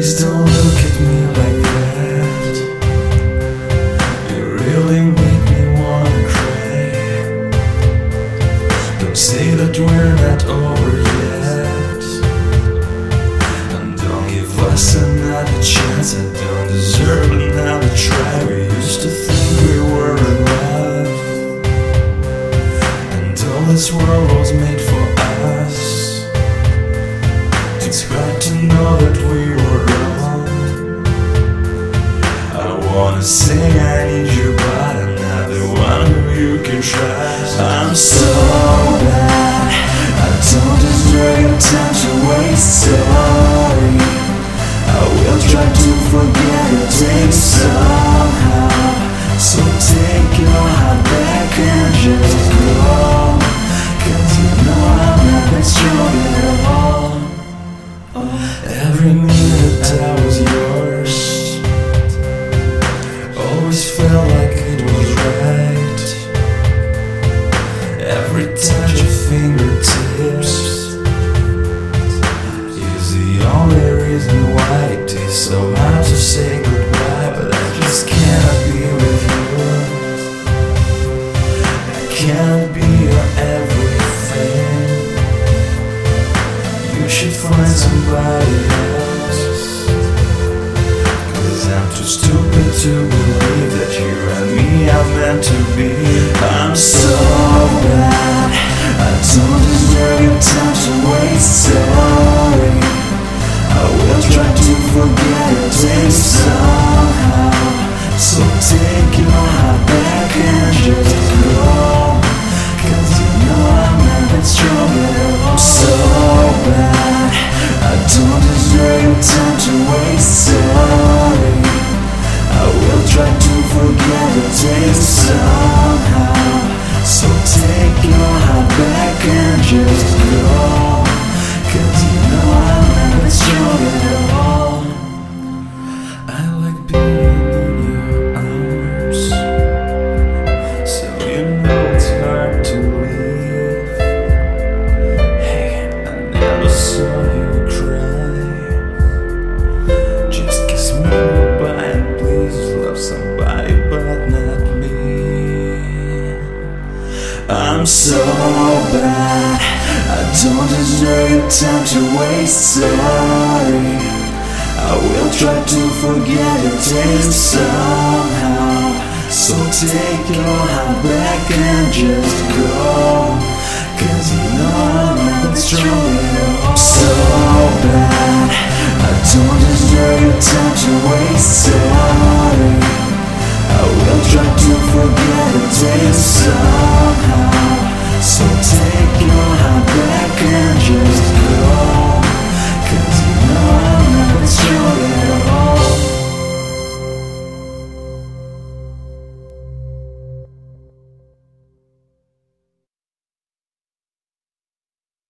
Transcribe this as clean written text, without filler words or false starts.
Please don't look at me like that. You really make me wanna cry. Don't say that we're not over yet, and don't give us another chance. I don't deserve another try. We used to think we were in love, and all this world was made for us. It's hard to know that we were wrong. I wanna say I need you, but I'm not the one who you can trust. I'm so bad, I don't deserve your time to waste. Sorry, I will try to forget your things somehow. So take your heart back and just go, 'cause you know I'm not that strong at all. Every minute I was yours, always felt like it was right. Every touch of fingertips is the only reason why it is so hard to say goodbye. But I just cannot be with you. I cannot be your everything. You should find somebody else, 'cause I'm too stupid to believe that you and me are meant to be. I'm so bad, I don't deserve your time to waste. Sorry, I will try to forget your things somehow. So take your heart back and just go, 'cause you know I'm not that strong at all. I'm so bad, I don't deserve your time to waste. Sorry, I will try to forget your things somehow. So take your heart back and just go, 'cause you know I'm not that strong at all. I like being in your arms, so you know it's hard to leave. Hey, I never saw you cry. Just kiss me goodbye and please love somebody but not me. I'm so bad, I don't deserve your time to waste. Sorry, I will try to forget your things somehow. So take your heart back and just go, 'cause you know I'm not strong at all. So bad, I don't deserve your time to waste. Sorry,